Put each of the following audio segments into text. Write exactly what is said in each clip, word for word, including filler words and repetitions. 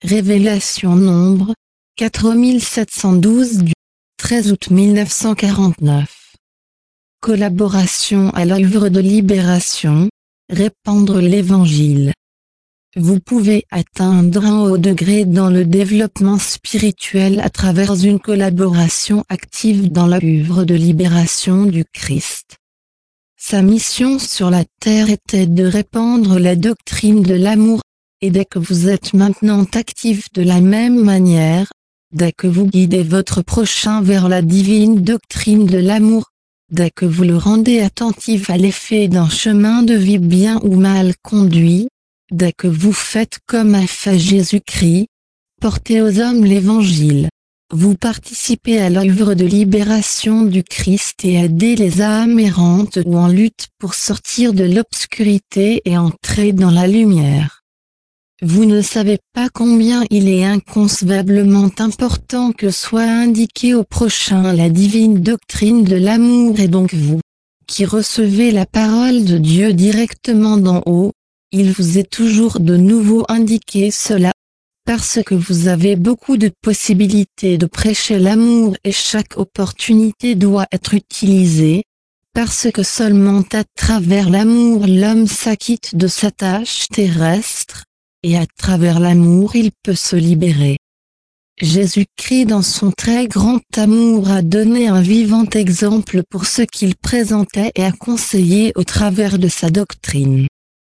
Révélation Nombre, quatre mille sept cent douze du treize août mille neuf cent quarante-neuf. Collaboration à l'œuvre de libération, répandre l'Évangile. Vous pouvez atteindre un haut degré dans le développement spirituel à travers une collaboration active dans l'œuvre de libération du Christ. Sa mission sur la terre était de répandre la doctrine de l'amour, et dès que vous êtes maintenant actif de la même manière, dès que vous guidez votre prochain vers la divine doctrine de l'amour, dès que vous le rendez attentif à l'effet d'un chemin de vie bien ou mal conduit, dès que vous faites comme a fait Jésus-Christ, portez aux hommes l'Évangile, vous participez à l'œuvre de libération du Christ et aidez les âmes errantes ou en lutte pour sortir de l'obscurité et entrer dans la lumière. Vous ne savez pas combien il est inconcevablement important que soit indiqué au prochain la divine doctrine de l'amour, et donc vous, qui recevez la parole de Dieu directement d'en haut, il vous est toujours de nouveau indiqué cela, parce que vous avez beaucoup de possibilités de prêcher l'amour et chaque opportunité doit être utilisée, parce que seulement à travers l'amour l'homme s'acquitte de sa tâche terrestre, et à travers l'amour il peut se libérer. Jésus-Christ dans son très grand amour a donné un vivant exemple pour ce qu'il présentait et a conseillé au travers de sa doctrine.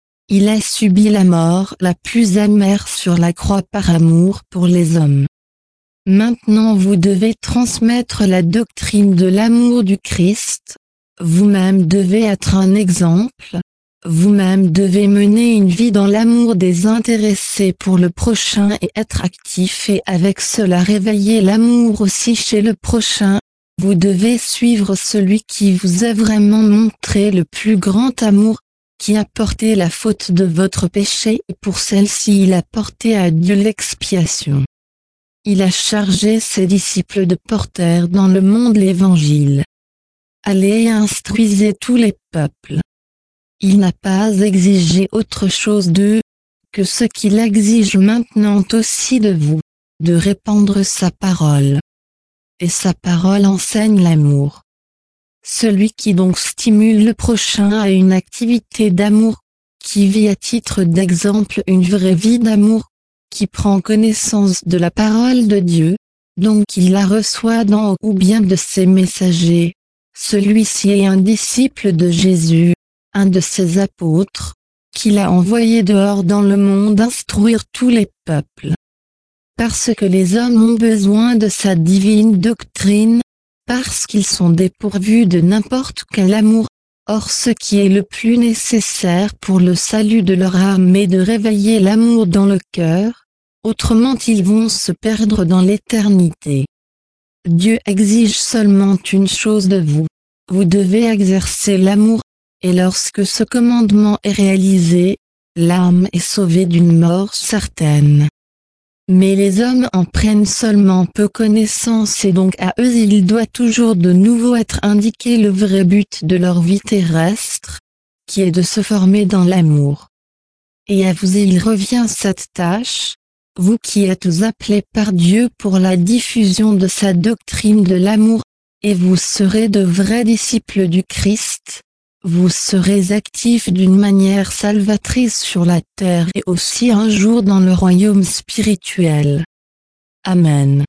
Il a subi la mort la plus amère sur la croix par amour pour les hommes. Maintenant vous devez transmettre la doctrine de l'amour du Christ, vous-même devez être un exemple, vous-même devez mener une vie dans l'amour désintéressé pour le prochain et être actif et avec cela réveiller l'amour aussi chez le prochain. Vous devez suivre celui qui vous a vraiment montré le plus grand amour, qui a porté la faute de votre péché et pour celle-ci il a porté à Dieu l'expiation. Il a chargé ses disciples de porter dans le monde l'Évangile. Allez et instruisez tous les peuples. Il n'a pas exigé autre chose d'eux, que ce qu'il exige maintenant aussi de vous, de répandre sa parole. Et sa parole enseigne l'amour. Celui qui donc stimule le prochain à une activité d'amour, qui vit à titre d'exemple une vraie vie d'amour, qui prend connaissance de la parole de Dieu, donc il la reçoit d'en haut ou bien de ses messagers, celui-ci est un disciple de Jésus, un de ses apôtres, qu'il a envoyé dehors dans le monde instruire tous les peuples. Parce que les hommes ont besoin de sa divine doctrine, parce qu'ils sont dépourvus de n'importe quel amour, or ce qui est le plus nécessaire pour le salut de leur âme est de réveiller l'amour dans le cœur, autrement ils vont se perdre dans l'éternité. Dieu exige seulement une chose de vous, vous devez exercer l'amour, et lorsque ce commandement est réalisé, l'âme est sauvée d'une mort certaine. Mais les hommes en prennent seulement peu connaissance et donc à eux il doit toujours de nouveau être indiqué le vrai but de leur vie terrestre, qui est de se former dans l'amour. Et à vous il revient cette tâche, vous qui êtes appelés par Dieu pour la diffusion de sa doctrine de l'amour, et vous serez de vrais disciples du Christ, vous serez actifs d'une manière salvatrice sur la terre et aussi un jour dans le royaume spirituel. Amen.